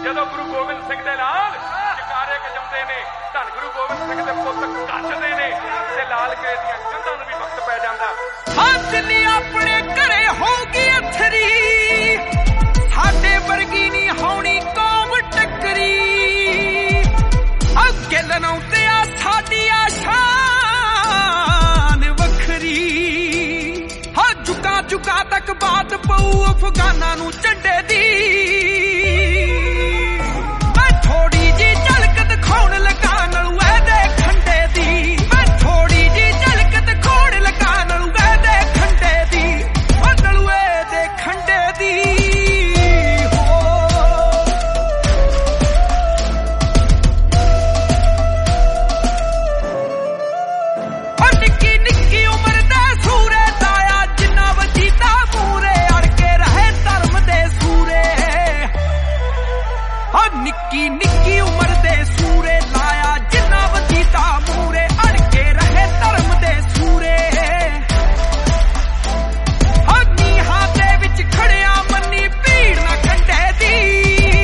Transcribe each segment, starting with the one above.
ਜਦੋਂ ਗੁਰੂ ਗੋਬਿੰਦ ਸਿੰਘ ਦੇ ਲਾਲ ਜਕਾਰੇ ਗਜਾਉਂਦੇ ਨੇ, ਧੰਨ ਗੁਰੂ ਗੋਬਿੰਦ ਸਿੰਘ ਦੇ ਪੁੱਤ ਗੱਜਦੇ ਨੇ ਤੇ ਲਾਲ ਕਿਲੇ ਦੀਆਂ ਕੰਧਾਂ ਨੂੰ ਵੀ ਵਕਤ ਪੈ ਜਾਂਦਾ। ਹਾਂ ਦਿੱਲੀ ਆਪਣੇ ਘਰੇ ਹੋਊਗੀ ਅਥਰੀ, ਸਾਡੇ ਵਰਗੀ ਨਹੀਂ ਹੋਣੀ ਕੌਮ ਟੱਕਰੀ। ਅੱਗੇ ਲਨਾਉਂਦੇ ਆ ਸਾਡੀ ਸ਼ਾਨ ਵੱਖਰੀ। ਹਾਂ ਝੁਕਾ ਝੁਕਾ ਤੱਕ ਬਾਤ ਪਊ ਅਫਗਾਨਾਂ ਨੂੰ ਝੰਡੇ ਦੀ। ਮੈਂ ਥੋੜੀ ਜੀ ਝਲਕ ਦਿਖਾਉਣ ਲੱਗਾ ਨਲੂ ਇਹਦੇ ਖੰਡੇ ਦੀ। ਮੈਂ ਥੋੜੀ ਜੀ ਝਲਕ ਦਿਖਾਉਣ ਲੱਗਾ ਨਲੂ ਇਹਦੇ ਖੰਡੇ ਦੀ। ਉਹ ਨਲੂ ਇਹਦੇ ਖੰਡੇ ਦੀ। ਨਿੱਕੀ ਨਿੱਕੀ ਉਮਰ ਦੇ ਸੂਰੇ ਲਾਇਆ ਜਿੰਨਾ ਵਜੀਦਾ ਮੂਰੇ ਅੜ ਕੇ ਰਹੇ ਧਰਮ ਦੇ ਸੂਰੇ। ਨਿੱਕੀ ਨਿੱਕੀ ਉਮਰ ਦੇ ਸੂਰੇ ਲਾਇਆ ਜਿੰਨਾ ਵਜੀਦਾ ਮੂਰੇ ਅੜ ਕੇ ਰਹੇ ਧਰਮ ਦੇ ਸੂਰੇ। ਨੀਹਾਂ ਦੇ ਵਿੱਚ ਖੜਿਆ ਮੰਨੀ ਭੀੜ ਨਾ ਕੰਡੇ ਦੀ।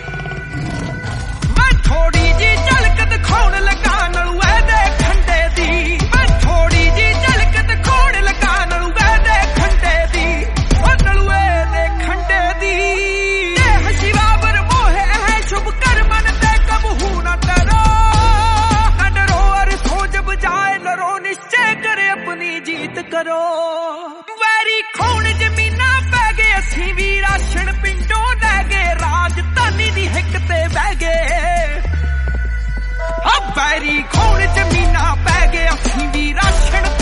ਮੈਂ ਥੋੜੀ ਜੀ ਝਲਕ ਦਿਖਾਉਣ ਲੱਗਾ ਨਲੂ ਇਹਦੇ ਖੰਡੇ ਦੀ। ਮੈਂ ਥੋੜੀ ਜੀ ਝਲਕ ਦਿਖਾਉਣ ਲੱਗਾ ਨਲੂ ਇਹਦੇ ਖੰਡੇ ਦੀ। ਉਹ ਨਲੂ ਇਹਦੇ ਖੰਡੇ ਦੀ। ਇਹ ਸ਼ਿਵਾਵਰ ਮੋਹੇ ਹੈ ਸ਼ੁਭ ਕਰਮਨ ਤੇ ਕਬਹੂ ਨਾ ਡਰੋ। ਨਾ ਡਰੋ ਅਰ ਸੋਚ ਬਜਾਏ ਲੜੋ ਨਿਸ਼ਚੈ ਕਰੇ ਆਪਣੀ ਜੀਤ ਕਰੋ। ਵੈਰੀ ਖੂਨ ਜ਼ਮੀਨਾਂ ਪੈ ਗਏ ਅਸੀਂ ਵੀ ਰਾਸ਼ਨ ਪਿੰਡੋਂ ਲੈ ਗਏ। ਰਾਜਧਾਨੀ ਦੀ ਹਿੱਕ ਤੇ ਬਹਿ ਗਏ। ਵੈਰੀ ਖੂਨ ਜ਼ਮੀਨਾਂ ਪੈ ਗਏ ਅਸੀਂ ਵੀ ਰਾਸ਼ਨ